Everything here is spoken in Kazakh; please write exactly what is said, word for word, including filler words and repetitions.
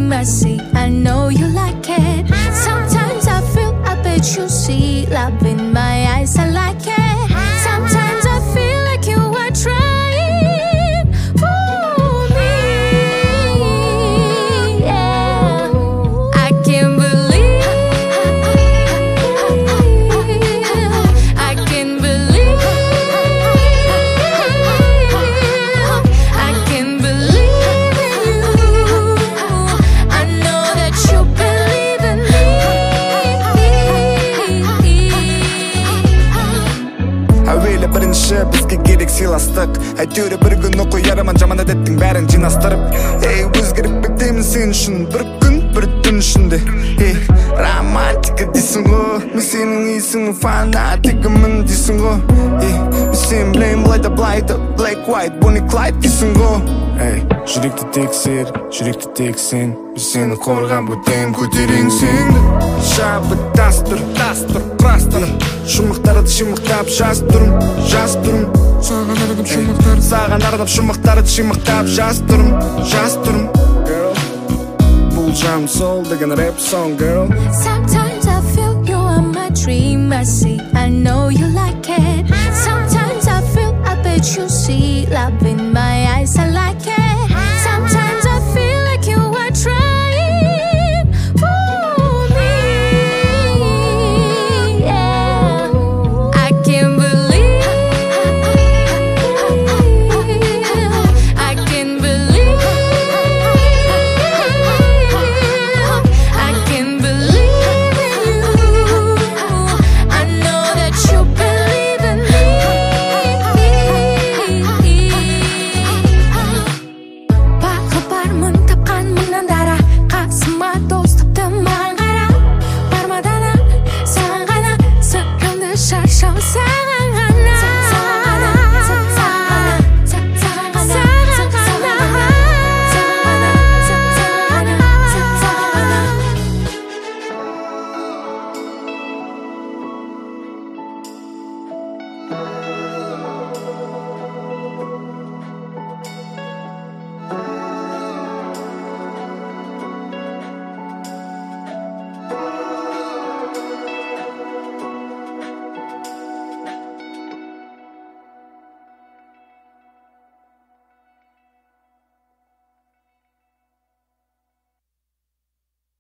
dream I see. I know you like it. Sometimes I feel, I bet you see love in my eyes. I like it. Sometimes I feel like you are trying for me. Yeah, I can't believe, I can't believe, I can't believe in you. I know that you believe in me. әуелі бірінші бізге керек сыйластық, әйтеуір бір күн оқу ярыман жаманат еттің бәрін жинастырып. Ей, өзгеріп бектеймін сен үшін, бір күн бір түн ішінде. Ей, романтика дейсің ғой, мен сенің исің фанатигімін дейсің ғой. Ей, мен сен білейін былай да былай да, Black White, Bonnie Clyde дейсің ғой. Ей, жүректі тексер, жүректі тексен, мен сені қорған бөтен көтерең сенді. Шабыттастыр, тастыр, құрастыр, шумақтарды шимақтап жаз тұрым, жаз тұрым. Саған арнап шумақтарды, саған арнап шумақтарды шимақтап жаз тұрым, жаз тұрым. Бұл жам сол деген рэп song, girl. Sometimes I feel you are my dream I see. I know you like it. Sometimes I feel, I bet you see love in my eyes. I like it. Sometimes I feel like you are trying for me. Yeah, I can't believe, I can't believe, I can't believe in you. I know that you believe in me. Бақыт бармын тапқанмын андара, қасыма дос тапты маған қара. Бармадан саған ғана, сырымды шашам саған ғана. Саған ғана, саған ғана, саған ғана.